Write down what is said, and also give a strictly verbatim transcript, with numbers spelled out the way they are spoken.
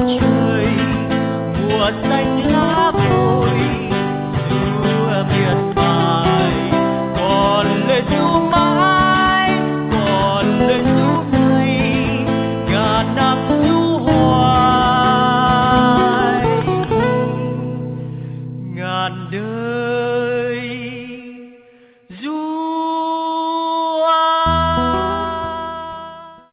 trời mùa xanh lá vội xưa miệt mài còn lời ru mãi còn lời ru này ngàn năm